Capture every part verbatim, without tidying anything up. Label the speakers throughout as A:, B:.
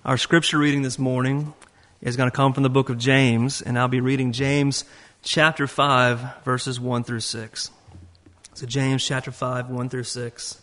A: Our scripture reading this morning is going to come from the book of James, and I'll be reading James chapter five, verses one through six. So James chapter five, one through six.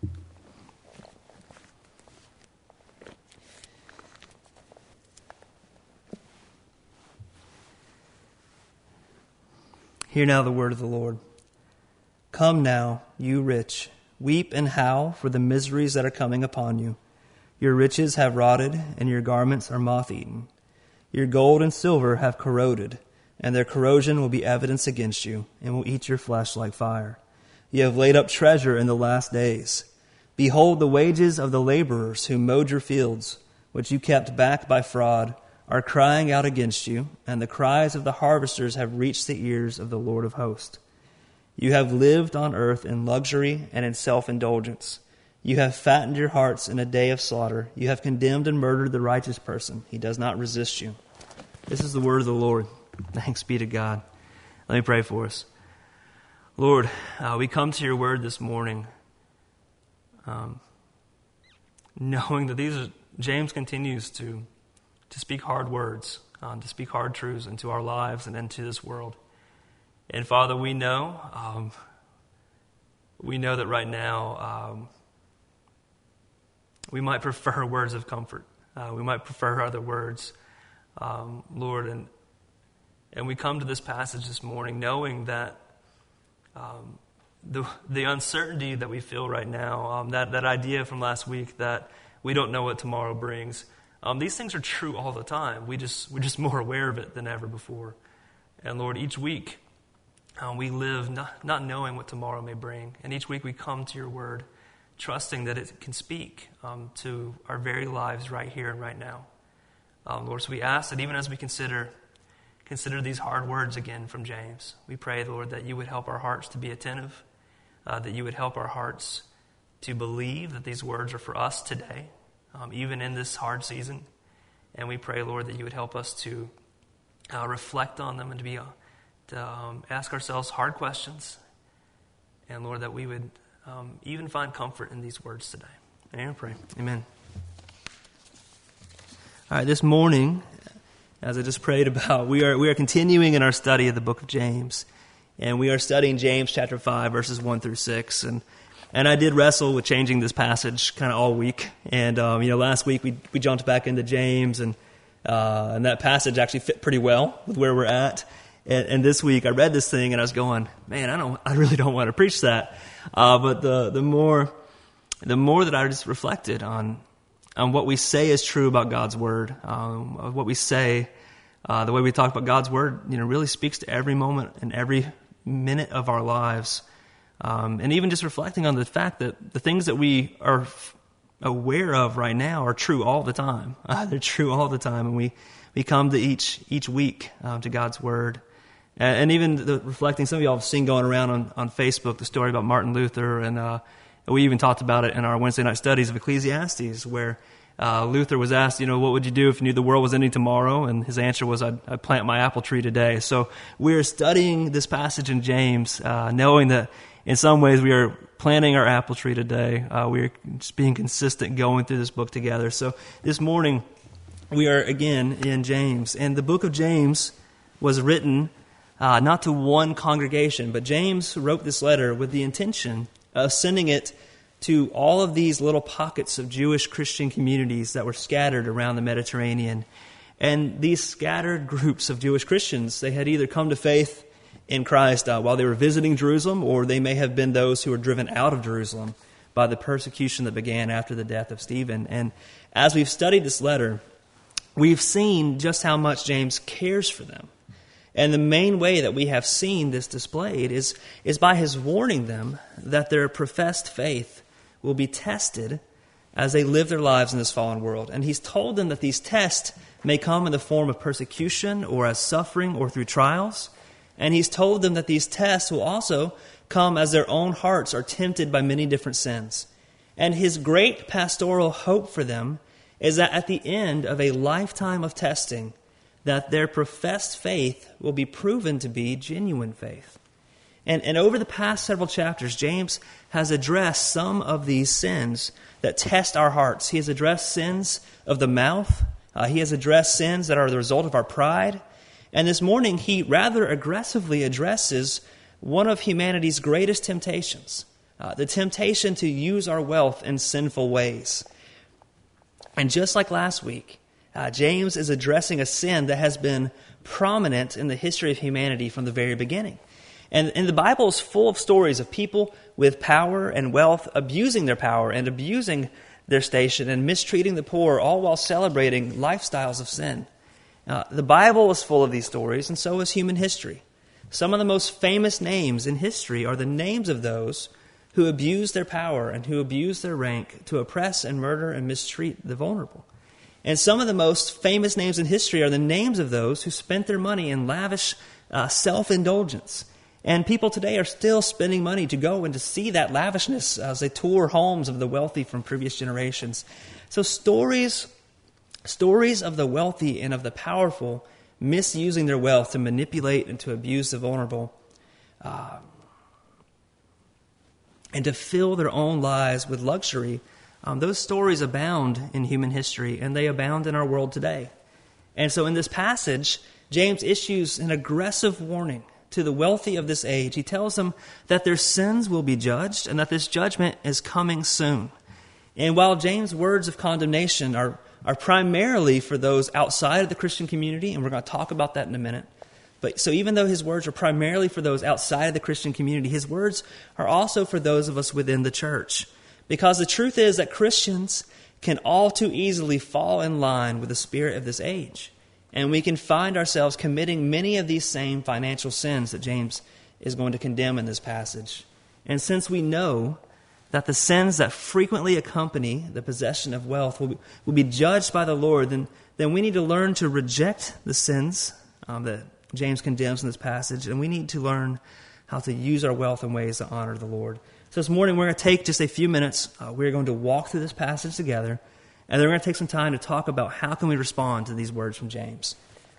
A: Hear now the word of the Lord. Come now, you rich, weep and howl for the miseries that are coming upon you. Your riches have rotted, and your garments are moth-eaten. Your gold and silver have corroded, and their corrosion will be evidence against you, and will eat your flesh like fire. You have laid up treasure in the last days. Behold, the wages of the laborers who mowed your fields, which you kept back by fraud, are crying out against you, and the cries of the harvesters have reached the ears of the Lord of hosts. You have lived on earth in luxury and in self-indulgence. You have fattened your hearts in a day of slaughter. You have condemned and murdered the righteous person. He does not resist you. This is the word of the Lord. Thanks be to God. Let me pray for us. Lord, uh, we come to your word this morning um, knowing that these are, James continues to, to speak hard words, um, to speak hard truths into our lives and into this world. And Father, we know, um, we know that right now, um, we might prefer words of comfort. Uh, we might prefer other words, um, Lord. And and we come to this passage this morning knowing that um, the the uncertainty that we feel right now, um, that, that idea from last week that we don't know what tomorrow brings, um, these things are true all the time. We just, we're just more aware of it than ever before. And Lord, each week um, we live not, not knowing what tomorrow may bring. And each week we come to your word trusting that it can speak um, to our very lives right here and right now. Um, Lord, so we ask that even as we consider consider these hard words again from James, we pray, Lord, that you would help our hearts to be attentive, uh, that you would help our hearts to believe that these words are for us today, um, even in this hard season. And we pray, Lord, that you would help us to uh, reflect on them and to be uh, to um, ask ourselves hard questions. And Lord, that we would Um, even find comfort in these words today. And I pray. Amen. All right, this morning, as I just prayed about, we are we are continuing in our study of the book of James, and we are studying James chapter five, verses one through six. And and I did wrestle with changing this passage kind of all week. And um, you know, last week we we jumped back into James, and uh, and that passage actually fit pretty well with where we're at. And, and this week I read this thing and I was going, man, I don't, I really don't want to preach that. Uh, but the, the more, the more that I just reflected on, on what we say is true about God's word, um, what we say, uh, the way we talk about God's word, you know, really speaks to every moment and every minute of our lives. Um, and even just reflecting on the fact that the things that we are f- aware of right now are true all the time. Uh, they're true all the time. And we, we come to each, each week, um, to God's word. And even the, reflecting, some of y'all have seen going around on, on Facebook the story about Martin Luther, and uh, we even talked about it in our Wednesday night studies of Ecclesiastes, where uh, Luther was asked, you know, what would you do if you knew the world was ending tomorrow? And his answer was, I'd, I'd plant my apple tree today. So we're studying this passage in James, uh, knowing that in some ways we are planting our apple tree today. Uh, we are just being consistent going through this book together. So this morning we are again in James, and the book of James was written Uh, not to one congregation, but James wrote this letter with the intention of sending it to all of these little pockets of Jewish Christian communities that were scattered around the Mediterranean. And these scattered groups of Jewish Christians, they had either come to faith in Christ uh, while they were visiting Jerusalem, or they may have been those who were driven out of Jerusalem by the persecution that began after the death of Stephen. And as we've studied this letter, we've seen just how much James cares for them. And the main way that we have seen this displayed is, is by his warning them that their professed faith will be tested as they live their lives in this fallen world. And he's told them that these tests may come in the form of persecution or as suffering or through trials. And he's told them that these tests will also come as their own hearts are tempted by many different sins. And his great pastoral hope for them is that at the end of a lifetime of testing, that their professed faith will be proven to be genuine faith. And, and over the past several chapters, James has addressed some of these sins that test our hearts. He has addressed sins of the mouth. Uh, he has addressed sins that are the result of our pride. And this morning, he rather aggressively addresses one of humanity's greatest temptations, uh, the temptation to use our wealth in sinful ways. And just like last week, uh, James is addressing a sin that has been prominent in the history of humanity from the very beginning. And, and the Bible is full of stories of people with power and wealth abusing their power and abusing their station and mistreating the poor, all while celebrating lifestyles of sin. Uh, the Bible is full of these stories, and so is human history. Some of the most famous names in history are the names of those who abuse their power and who abuse their rank to oppress and murder and mistreat the vulnerable. And some of the most famous names in history are the names of those who spent their money in lavish uh, self-indulgence. And people today are still spending money to go and to see that lavishness as they tour homes of the wealthy from previous generations. So stories, stories of the wealthy and of the powerful misusing their wealth to manipulate and to abuse the vulnerable, uh, and to fill their own lives with luxury, um, those stories abound in human history, and they abound in our world today. And so in this passage, James issues an aggressive warning to the wealthy of this age. He tells them that their sins will be judged and that this judgment is coming soon. And while James' words of condemnation are, are primarily for those outside of the Christian community, and we're going to talk about that in a minute, but so even though his words are primarily for those outside of the Christian community, his words are also for those of us within the church. Because the truth is that Christians can all too easily fall in line with the spirit of this age. And we can find ourselves committing many of these same financial sins that James is going to condemn in this passage. And since we know that the sins that frequently accompany the possession of wealth will be, will be judged by the Lord, then, then we need to learn to reject the sins um, that James condemns in this passage, and we need to learn how to use our wealth in ways that honor the Lord. So this morning we're going to take just a few minutes. Uh, we're going to walk through this passage together. And then we're going to take some time to talk about how can we respond to these words from James.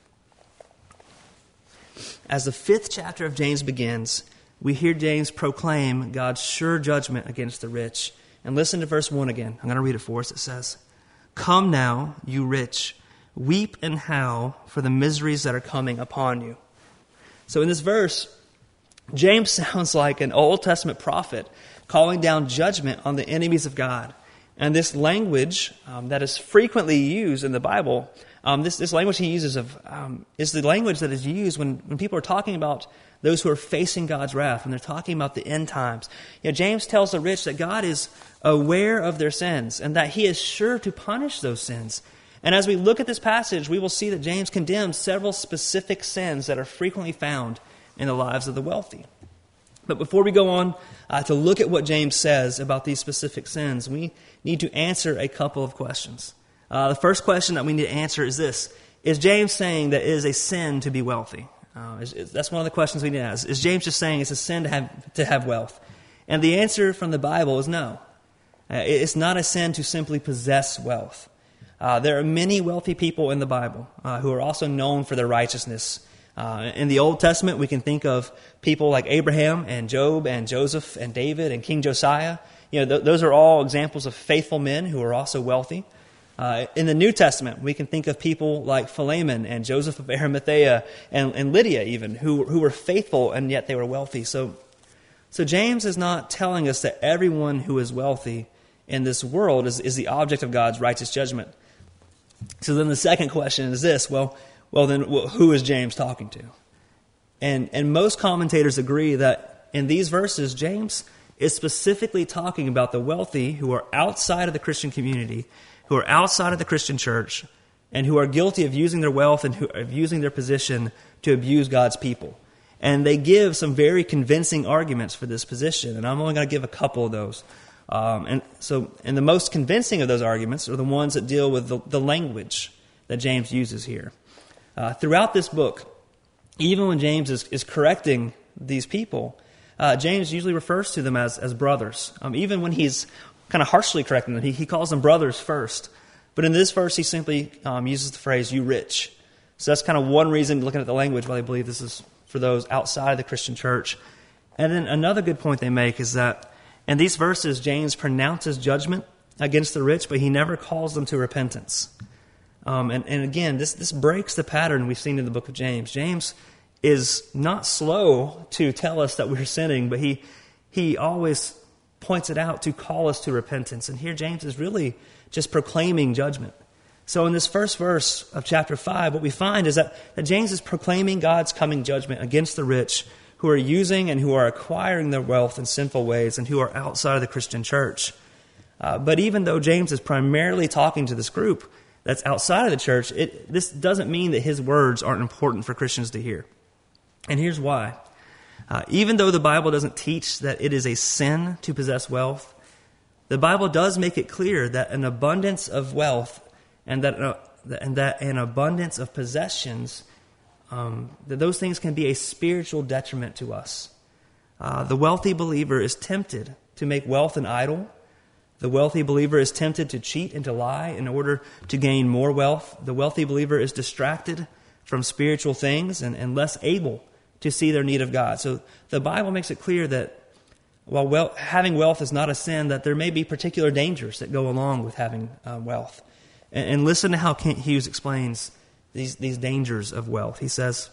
A: As the fifth chapter of James begins, we hear James proclaim God's sure judgment against the rich. And listen to verse one again. I'm going to read it for us. It says, "Come now, you rich, weep and howl for the miseries that are coming upon you." So in this verse, James sounds like an Old Testament prophet calling down judgment on the enemies of God. And this language um, that is frequently used in the Bible, um, this, this language he uses of um, is the language that is used when, when people are talking about those who are facing God's wrath, when they're talking about the end times. You know, James tells the rich that God is aware of their sins and that he is sure to punish those sins. And as we look at this passage, we will see that James condemns several specific sins that are frequently found in the lives of the wealthy. But before we go on uh, to look at what James says about these specific sins, we need to answer a couple of questions. Uh, the first question that we need to answer is this: is James saying that it is a sin to be wealthy? Uh, is, is, that's one of the questions we need to ask. Is James just saying it's a sin to have to have wealth? And the answer from the Bible is no. Uh, it's not a sin to simply possess wealth. Uh, there are many wealthy people in the Bible uh, who are also known for their righteousness. Uh, in the Old Testament, we can think of people like Abraham and Job and Joseph and David and King Josiah. You know, th- those are all examples of faithful men who are also wealthy. Uh, in the New Testament, we can think of people like Philemon and Joseph of Arimathea and, and Lydia even, who, who were faithful and yet they were wealthy. So, so James is not telling us that everyone who is wealthy in this world is, is the object of God's righteous judgment. So then the second question is this: well, well then who is James talking to? And and most commentators agree that in these verses, James is specifically talking about the wealthy who are outside of the Christian community, who are outside of the Christian church, and who are guilty of using their wealth and who, of using their position to abuse God's people. And they give some very convincing arguments for this position, and I'm only going to give a couple of those. Um, and so, and the most convincing of those arguments are the ones that deal with the, the language that James uses here. Uh, throughout this book, even when James is, is correcting these people, uh, James usually refers to them as, as brothers. Um, even when he's kind of harshly correcting them, he, he calls them brothers first. But in this verse, he simply um, uses the phrase, "you rich." So that's kind of one reason, looking at the language, why they believe this is for those outside of the Christian church. And then another good point they make is that in these verses, James pronounces judgment against the rich, but he never calls them to repentance. Um, and, and again, this, this breaks the pattern we've seen in the book of James. James is not slow to tell us that we're sinning, but he he always points it out to call us to repentance. And here James is really just proclaiming judgment. So in this first verse of chapter five, what we find is that, that James is proclaiming God's coming judgment against the rich who are using and who are acquiring their wealth in sinful ways and who are outside of the Christian church. Uh, but even though James is primarily talking to this group that's outside of the church, it, this doesn't mean that his words aren't important for Christians to hear. And here's why. Uh, even though the Bible doesn't teach that it is a sin to possess wealth, the Bible does make it clear that an abundance of wealth and that uh, and that an abundance of possessions, um, that those things can be a spiritual detriment to us. Uh, the wealthy believer is tempted to make wealth an idol. The wealthy believer is tempted to cheat and to lie in order to gain more wealth. The wealthy believer is distracted from spiritual things and, and less able to see their need of God. So the Bible makes it clear that while wealth, having wealth is not a sin, that there may be particular dangers that go along with having uh, wealth. And, and listen to how Kent Hughes explains these, these dangers of wealth. He says,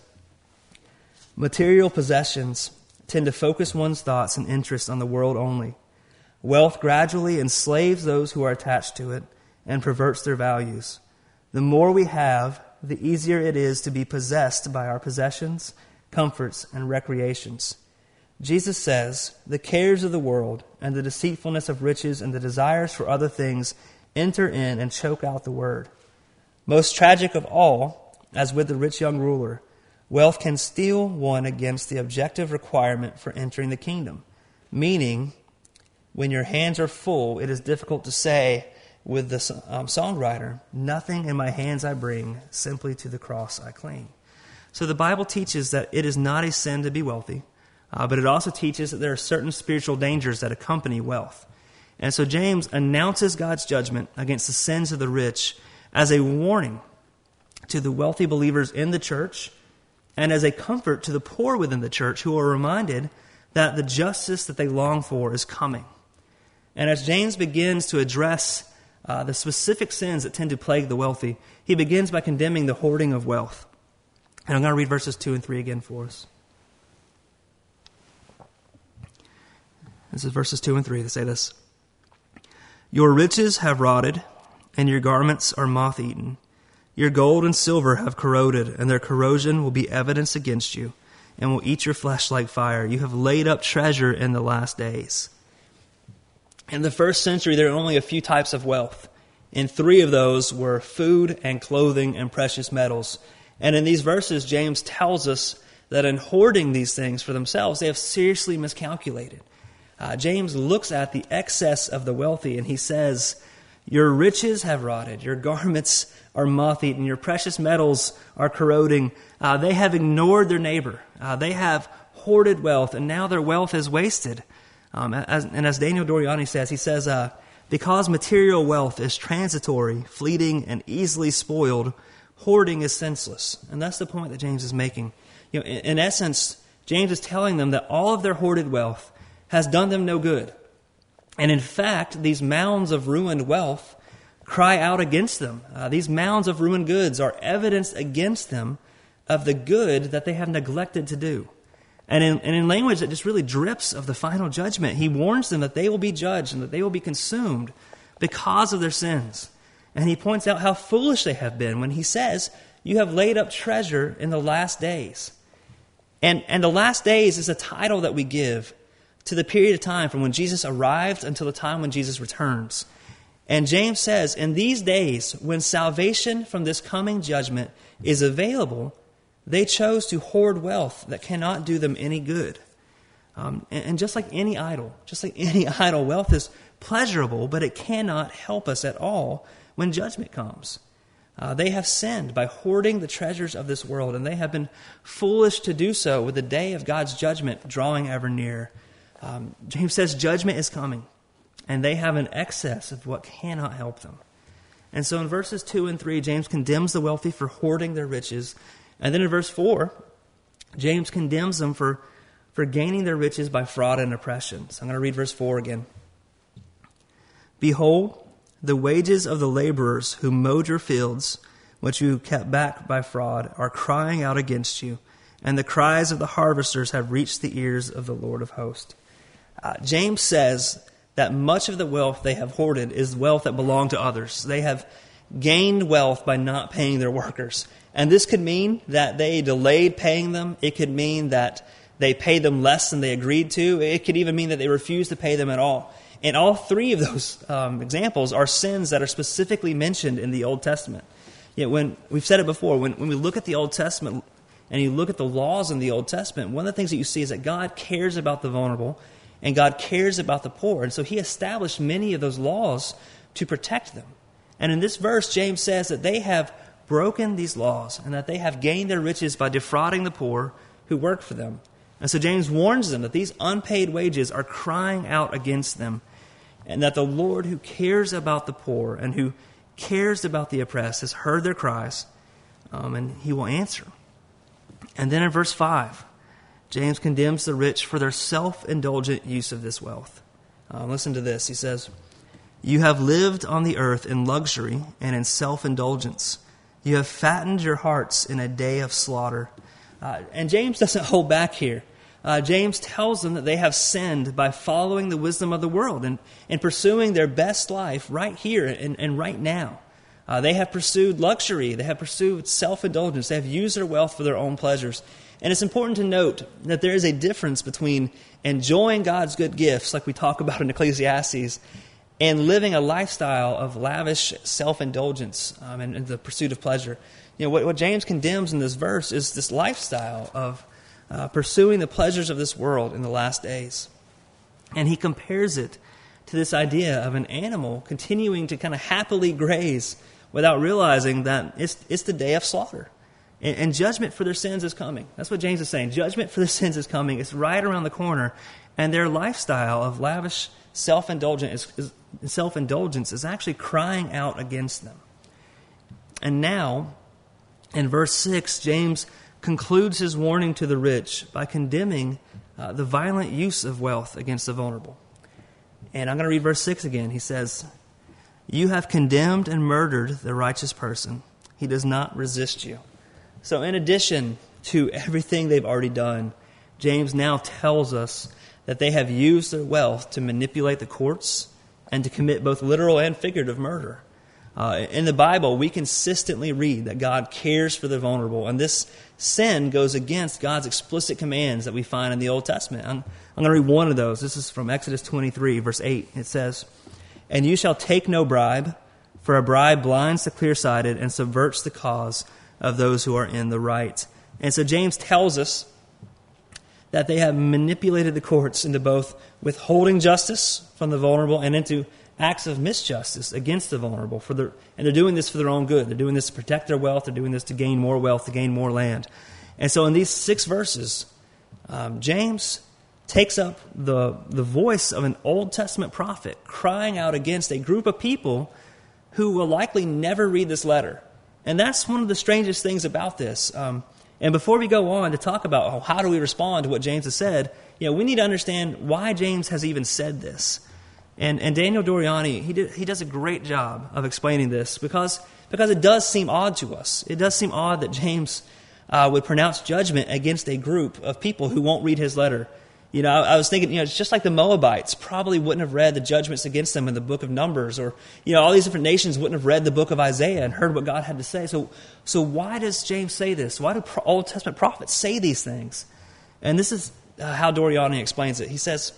A: material possessions tend to focus one's thoughts and interests on the world only. Wealth gradually enslaves those who are attached to it and perverts their values. The more we have, the easier it is to be possessed by our possessions, comforts, and recreations. Jesus says, the cares of the world and the deceitfulness of riches and the desires for other things enter in and choke out the word. Most tragic of all, as with the rich young ruler, wealth can steel one against the objective requirement for entering the kingdom, meaning when your hands are full, it is difficult to say with the um, songwriter, nothing in my hands I bring, simply to the cross I cling. So the Bible teaches that it is not a sin to be wealthy, uh, but it also teaches that there are certain spiritual dangers that accompany wealth. And so James announces God's judgment against the sins of the rich as a warning to the wealthy believers in the church and as a comfort to the poor within the church who are reminded that the justice that they long for is coming. And as James begins to address uh, the specific sins that tend to plague the wealthy, he begins by condemning the hoarding of wealth. And I'm going to read verses two and three again for us. This is verses two and three. They say this. Your riches have rotted, and your garments are moth-eaten. Your gold and silver have corroded, and their corrosion will be evidence against you, and will eat your flesh like fire. You have laid up treasure in the last days. In the first century, there were only a few types of wealth, and three of those were food and clothing and precious metals. And in these verses, James tells us that in hoarding these things for themselves, they have seriously miscalculated. Uh, James looks at the excess of the wealthy, and he says, your riches have rotted, your garments are moth-eaten, your precious metals are corroding. Uh, they have ignored their neighbor. Uh, they have hoarded wealth, and now their wealth is wasted. Um, as, and as Daniel Doriani says, he says, uh, because material wealth is transitory, fleeting, and easily spoiled, hoarding is senseless. And that's the point that James is making. You know, in, in essence, James is telling them that all of their hoarded wealth has done them no good. And in fact, these mounds of ruined wealth cry out against them. Uh, these mounds of ruined goods are evidence against them of the good that they have neglected to do. And in, and in language that just really drips of the final judgment, he warns them that they will be judged and that they will be consumed because of their sins. And he points out how foolish they have been when he says, you have laid up treasure in the last days. And, and the last days is a title that we give to the period of time from when Jesus arrived until the time when Jesus returns. And James says, in these days, when salvation from this coming judgment is available, they chose to hoard wealth that cannot do them any good. Um, and, and just like any idol, just like any idol, wealth is pleasurable, but it cannot help us at all when judgment comes. Uh, they have sinned by hoarding the treasures of this world, and they have been foolish to do so with the day of God's judgment drawing ever near. Um, James says judgment is coming, and they have an excess of what cannot help them. And so in verses two and three, James condemns the wealthy for hoarding their riches. And then in verse four, James condemns them for for gaining their riches by fraud and oppression. So I'm going to read verse four again. Behold, the wages of the laborers who mowed your fields, which you kept back by fraud, are crying out against you, and the cries of the harvesters have reached the ears of the Lord of hosts. Uh, James says that much of the wealth they have hoarded is wealth that belonged to others. They have gained wealth by not paying their workers. And this could mean that they delayed paying them. It could mean that they paid them less than they agreed to. It could even mean that they refused to pay them at all. And all three of those um, examples are sins that are specifically mentioned in the Old Testament. Yet when we've said it before, when, when we look at the Old Testament and you look at the laws in the Old Testament, one of the things that you see is that God cares about the vulnerable and God cares about the poor. And so he established many of those laws to protect them. And in this verse, James says that they have broken these laws and that they have gained their riches by defrauding the poor who work for them. And so James warns them that these unpaid wages are crying out against them, and that the Lord who cares about the poor and who cares about the oppressed has heard their cries, um, and he will answer. And then in verse five, James condemns the rich for their self-indulgent use of this wealth. Uh, listen to this. He says, "You have lived on the earth in luxury and in self-indulgence. You have fattened your hearts in a day of slaughter." Uh, and James doesn't hold back here. Uh, James tells them that they have sinned by following the wisdom of the world and, and pursuing their best life right here and, and right now. Uh, they have pursued luxury. They have pursued self-indulgence. They have used their wealth for their own pleasures. And it's important to note that there is a difference between enjoying God's good gifts, like we talk about in Ecclesiastes, and living a lifestyle of lavish self-indulgence um, and, and the pursuit of pleasure. You know, what, what James condemns in this verse is this lifestyle of uh, pursuing the pleasures of this world in the last days. And he compares it to this idea of an animal continuing to kind of happily graze without realizing that it's, it's the day of slaughter. And, and judgment for their sins is coming. That's what James is saying. Judgment for their sins is coming. It's right around the corner. And their lifestyle of lavish self-indulgence is, is, self-indulgence is actually crying out against them. And now, in verse six, James concludes his warning to the rich by condemning uh, the violent use of wealth against the vulnerable. And I'm going to read verse six again. He says, "You have condemned and murdered the righteous person. He does not resist you." So in addition to everything they've already done, James now tells us that they have used their wealth to manipulate the courts and to commit both literal and figurative murder. Uh, in the Bible, we consistently read that God cares for the vulnerable, and this sin goes against God's explicit commands that we find in the Old Testament. I'm, I'm going to read one of those. This is from Exodus twenty-three, verse eight. It says, "And you shall take no bribe, for a bribe blinds the clear-sighted and subverts the cause of those who are in the right." And so James tells us that they have manipulated the courts into both withholding justice from the vulnerable and into acts of misjustice against the vulnerable. For their, and they're doing this for their own good. They're doing this to protect their wealth. They're doing this to gain more wealth, to gain more land. And so in these six verses, um, James takes up the, the voice of an Old Testament prophet crying out against a group of people who will likely never read this letter. And that's one of the strangest things about this. Um, and before we go on to talk about oh, how do we respond to what James has said, you know, we need to understand why James has even said this. And, and Daniel Doriani, he, did, he does a great job of explaining this because, because it does seem odd to us. It does seem odd that James uh, would pronounce judgment against a group of people who won't read his letter. You know, I, I was thinking, you know, it's just like the Moabites probably wouldn't have read the judgments against them in the book of Numbers, or, you know, all these different nations wouldn't have read the book of Isaiah and heard what God had to say. So, so why does James say this? Why do Old Testament prophets say these things? And this is uh, how Doriani explains it. He says,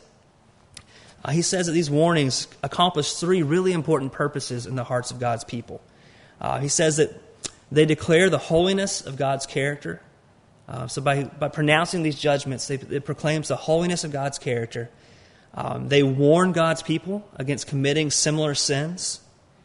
A: uh, he says that these warnings accomplish three really important purposes in the hearts of God's people. Uh, he says that they declare the holiness of God's character. Uh, so by, by pronouncing these judgments, they, it proclaims the holiness of God's character. Um, they warn God's people against committing similar sins.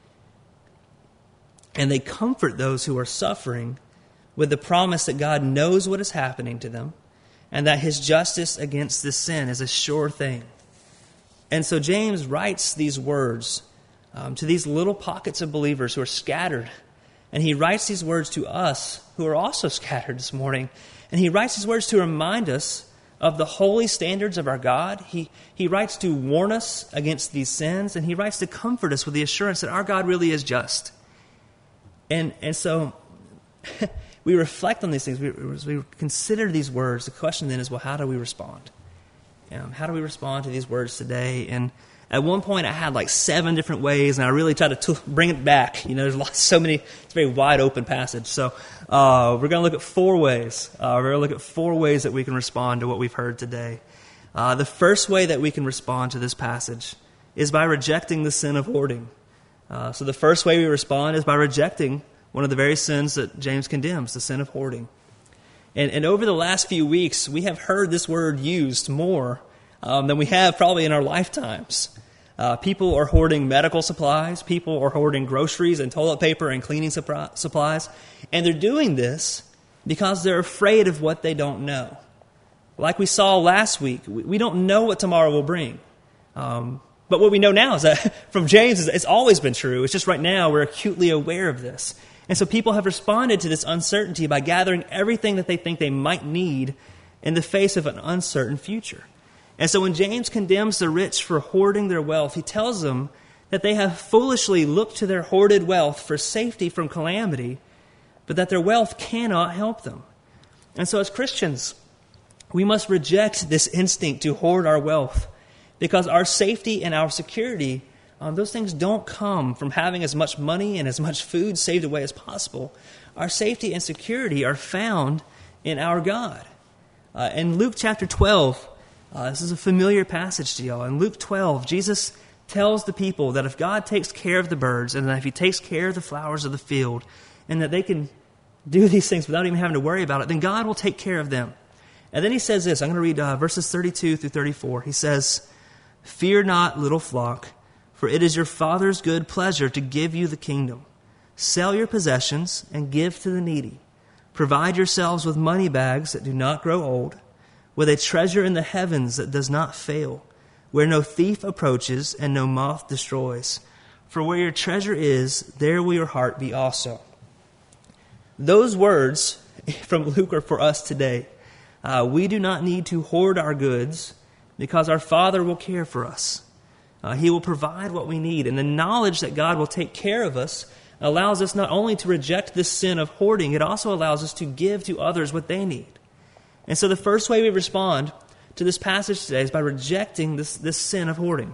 A: And they comfort those who are suffering with the promise that God knows what is happening to them and that his justice against this sin is a sure thing. And so James writes these words um, to these little pockets of believers who are scattered. And he writes these words to us who are also scattered this morning. And he writes these words to remind us of the holy standards of our God. He, he writes to warn us against these sins, and he writes to comfort us with the assurance that our God really is just. And, and so we reflect on these things. We, we consider these words. The question then is, well, how do we respond? Um, how do we respond to these words today? And at one point, I had like seven different ways, and I really tried to t- bring it back. You know, there's lots, so many. It's a very wide open passage. So uh, we're going to look at four ways. Uh, we're going to look at four ways that we can respond to what we've heard today. Uh, the first way that we can respond to this passage is by rejecting the sin of hoarding. Uh, so the first way we respond is by rejecting one of the very sins that James condemns, the sin of hoarding. And, and over the last few weeks, we have heard this word used more um, than we have probably in our lifetimes. Uh, people are hoarding medical supplies. People are hoarding groceries and toilet paper and cleaning supri- supplies. And they're doing this because they're afraid of what they don't know. Like we saw last week, we, we don't know what tomorrow will bring. Um, but what we know now is that from James, is it's always been true. It's just right now we're acutely aware of this. And so people have responded to this uncertainty by gathering everything that they think they might need in the face of an uncertain future. And so when James condemns the rich for hoarding their wealth, he tells them that they have foolishly looked to their hoarded wealth for safety from calamity, but that their wealth cannot help them. And so as Christians, we must reject this instinct to hoard our wealth, because our safety and our security, um, those things don't come from having as much money and as much food saved away as possible. Our safety and security are found in our God. Uh, in Luke chapter twelve, uh, this is a familiar passage to y'all. In Luke twelve, Jesus tells the people that if God takes care of the birds, and that if he takes care of the flowers of the field, and that they can do these things without even having to worry about it, then God will take care of them. And then he says this, I'm going to read uh, verses thirty-two through thirty-four. He says, "Fear not, little flock, for it is your Father's good pleasure to give you the kingdom. Sell your possessions and give to the needy. Provide yourselves with money bags that do not grow old, with a treasure in the heavens that does not fail, where no thief approaches and no moth destroys. For where your treasure is, there will your heart be also." Those words from Luke are for us today. Uh, we do not need to hoard our goods because our Father will care for us. Uh, he will provide what we need. And the knowledge that God will take care of us allows us not only to reject this sin of hoarding, it also allows us to give to others what they need. And so the first way we respond to this passage today is by rejecting this, this sin of hoarding.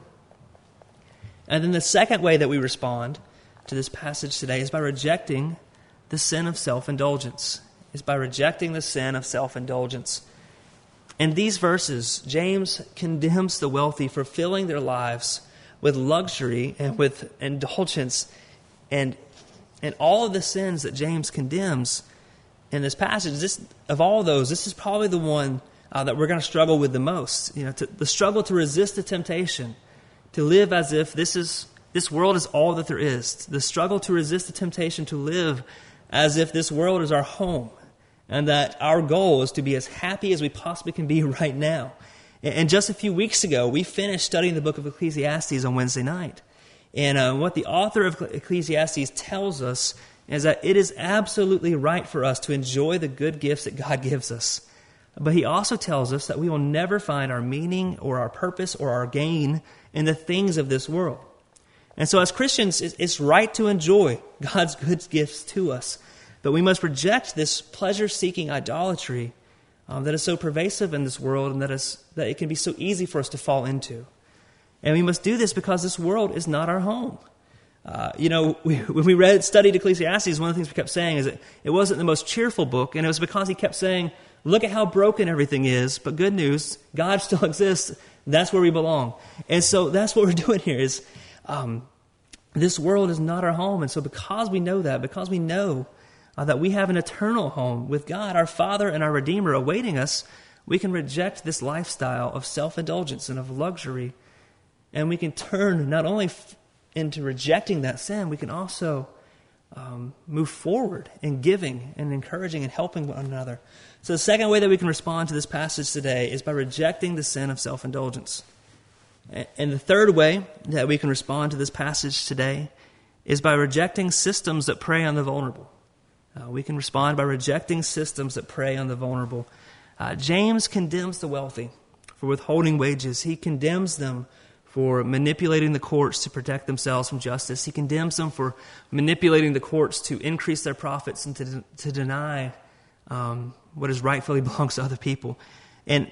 A: And then the second way that we respond to this passage today is by rejecting the sin of self-indulgence. Is by rejecting the sin of self-indulgence. In these verses, James condemns the wealthy for filling their lives with luxury and with indulgence. And, and all of the sins that James condemns in this passage, this, of all those, this is probably the one uh, that we're going to struggle with the most. You know, to, the struggle to resist the temptation, to live as if this is this world is all that there is. The struggle to resist the temptation to live as if this world is our home, and that our goal is to be as happy as we possibly can be right now. And just a few weeks ago, we finished studying the book of Ecclesiastes on Wednesday night. And uh, what the author of Ecclesiastes tells us is that it is absolutely right for us to enjoy the good gifts that God gives us. But he also tells us that we will never find our meaning or our purpose or our gain in the things of this world. And so as Christians, it's right to enjoy God's good gifts to us. But we must reject this pleasure-seeking idolatry um, that is so pervasive in this world, and that is that it can be so easy for us to fall into. And we must do this because this world is not our home. Uh, you know, we, when we read, studied Ecclesiastes, one of the things we kept saying is that it wasn't the most cheerful book, and it was because he kept saying, look at how broken everything is, but good news, God still exists. That's where we belong. And so that's what we're doing here is um, this world is not our home. And so because we know that, because we know Uh, that we have an eternal home with God, our Father and our Redeemer awaiting us, we can reject this lifestyle of self-indulgence and of luxury. And we can turn not only f- into rejecting that sin, we can also um, move forward in giving and encouraging and helping one another. So the second way that we can respond to this passage today is by rejecting the sin of self-indulgence. And the third way that we can respond to this passage today is by rejecting systems that prey on the vulnerable. Uh, we can respond by rejecting systems that prey on the vulnerable. Uh, James condemns the wealthy for withholding wages. He condemns them for manipulating the courts to protect themselves from justice. He condemns them for manipulating the courts to increase their profits and to, to deny um, what is rightfully belongs to other people. And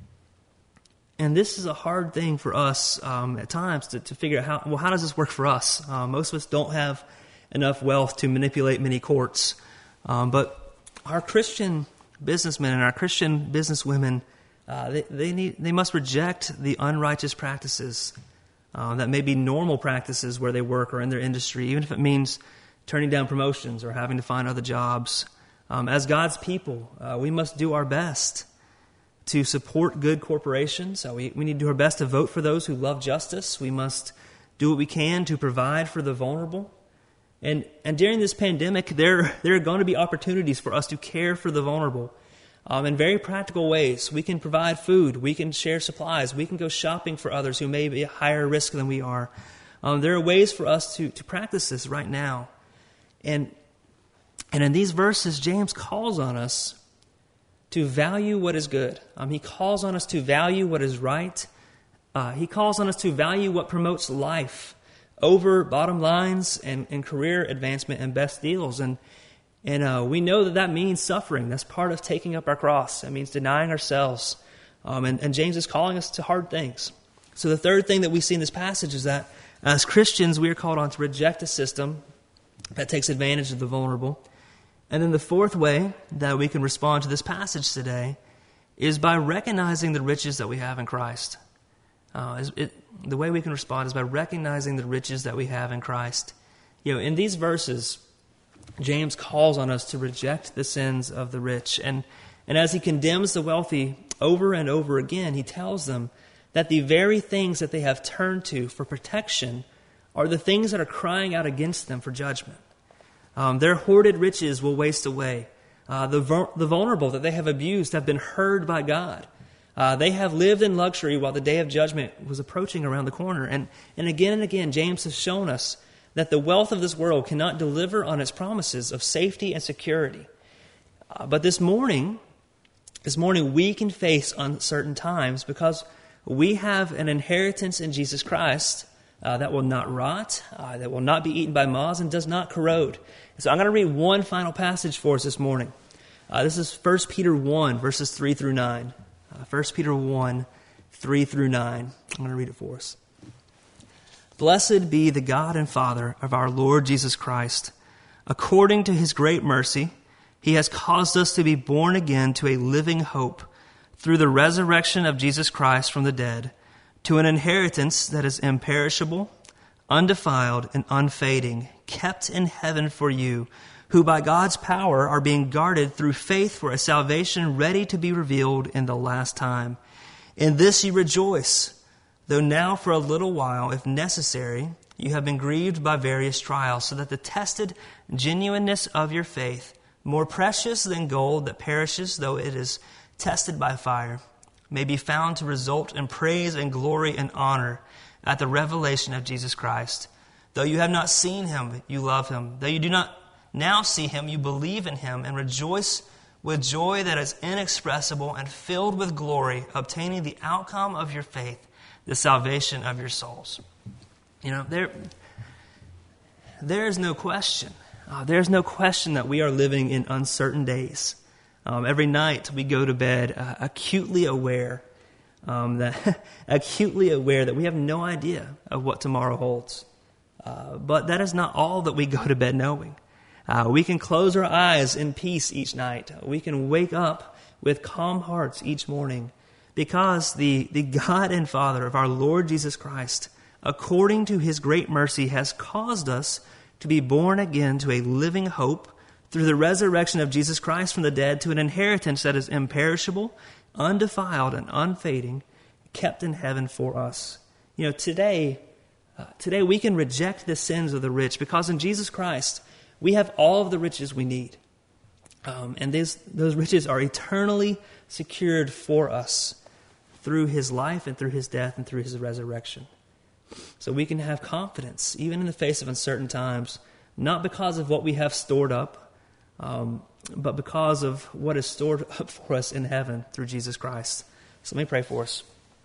A: and this is a hard thing for us um, at times to, to figure out how, well, how does this work for us? Uh, most of us don't have enough wealth to manipulate many courts. Um, but our Christian businessmen and our Christian businesswomen, Uh, they they need they must reject the unrighteous practices uh, that may be normal practices where they work or in their industry, even if it means turning down promotions or having to find other jobs. Um, as God's people, uh, we must do our best to support good corporations. Uh, we, we need to do our best to vote for those who love justice. We must do what we can to provide for the vulnerable. And and during this pandemic, there there are going to be opportunities for us to care for the vulnerable. Um, in very practical ways. We can provide food. We can share supplies. We can go shopping for others who may be at higher risk than we are. Um, there are ways for us to, to practice this right now. And, and in these verses, James calls on us to value what is good. Um, he calls on us to value what is right. Uh, he calls on us to value what promotes life over bottom lines and, and career advancement and best deals. And And uh, we know that that means suffering. That's part of taking up our cross. It means denying ourselves. Um, and, and James is calling us to hard things. So the third thing that we see in this passage is that as Christians, we are called on to reject a system that takes advantage of the vulnerable. And then the fourth way that we can respond to this passage today is by recognizing the riches that we have in Christ. Uh, it, the way we can respond is by recognizing the riches that we have in Christ. You know, in these verses, James calls on us to reject the sins of the rich. And, and as he condemns the wealthy over and over again, he tells them that the very things that they have turned to for protection are the things that are crying out against them for judgment. Um, their hoarded riches will waste away. Uh, the, the vulnerable that they have abused have been heard by God. Uh, they have lived in luxury while the day of judgment was approaching around the corner. And, and again and again, James has shown us that the wealth of this world cannot deliver on its promises of safety and security. Uh, but this morning, this morning we can face uncertain times because we have an inheritance in Jesus Christ uh, that will not rot, uh, that will not be eaten by moths, and does not corrode. So I'm going to read one final passage for us this morning. Uh, this is First Peter one, verses three through nine. Uh, First Peter one, three through nine. I'm going to read it for us. Blessed be the God and Father of our Lord Jesus Christ. According to his great mercy, he has caused us to be born again to a living hope through the resurrection of Jesus Christ from the dead, to an inheritance that is imperishable, undefiled, and unfading, kept in heaven for you, who by God's power are being guarded through faith for a salvation ready to be revealed in the last time. In this you rejoice, though now for a little while, if necessary, you have been grieved by various trials, so that the tested genuineness of your faith, more precious than gold that perishes though it is tested by fire, may be found to result in praise and glory and honor at the revelation of Jesus Christ. Though you have not seen him, you love him. Though you do not now see him, you believe in him and rejoice with joy that is inexpressible and filled with glory, obtaining the outcome of your faith, the salvation of your souls. You know, there, there is no question. Uh, there's no question that we are living in uncertain days. Um, every night we go to bed uh, acutely aware, um, that acutely aware that we have no idea of what tomorrow holds. Uh, but that is not all that we go to bed knowing. Uh, we can close our eyes in peace each night. We can wake up with calm hearts each morning, because the, the God and Father of our Lord Jesus Christ, according to his great mercy, has caused us to be born again to a living hope through the resurrection of Jesus Christ from the dead, to an inheritance that is imperishable, undefiled, and unfading, kept in heaven for us. You know, today, uh, today we can reject the sins of the rich, because in Jesus Christ we have all of the riches we need. Um, and these, those riches are eternally secured for us through his life and through his death and through his resurrection. So we can have confidence, even in the face of uncertain times, not because of what we have stored up, um, but because of what is stored up for us in heaven through Jesus Christ. So let me pray for us.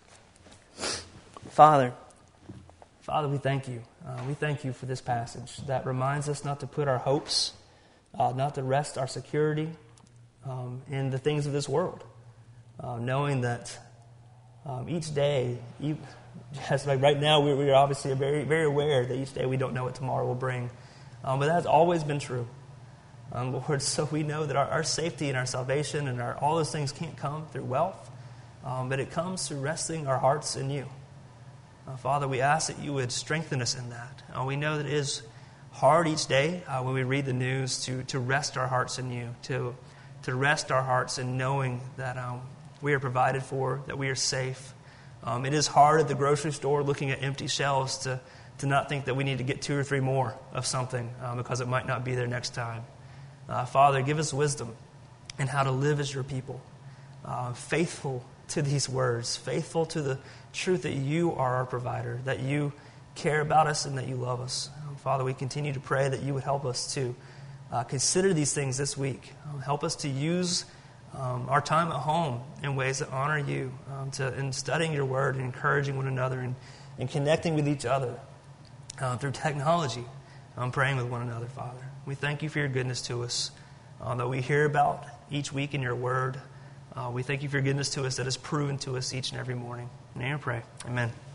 A: Father, Father, we thank you. Uh, we thank you for this passage that reminds us not to put our hopes, uh, not to rest our security um, in the things of this world, uh, knowing that um, each day, you, just like right now, we, we are obviously very, very aware that each day we don't know what tomorrow will bring. Um, but that has always been true. Um, Lord, so we know that our, our safety and our salvation and our, all those things can't come through wealth, um, but it comes through resting our hearts in you. Uh, Father, we ask that you would strengthen us in that. Uh, we know that it is hard each day uh, when we read the news to, to rest our hearts in you, to, to rest our hearts in knowing that um, we are provided for, that we are safe. Um, it is hard at the grocery store looking at empty shelves to, to not think that we need to get two or three more of something uh, because it might not be there next time. Uh, Father, give us wisdom in how to live as your people, uh, faithful to these words, faithful to the truth that you are our provider, that you care about us and that you love us. Um, Father, we continue to pray that you would help us to uh, consider these things this week. Um, help us to use um, our time at home in ways that honor you, um, to in studying your word and encouraging one another and, and connecting with each other uh, through technology, um, praying with one another, Father. We thank you for your goodness to us, uh, that we hear about each week in your word. Uh, we thank you for your goodness to us that is proven to us each and every morning. In your name I pray. Amen.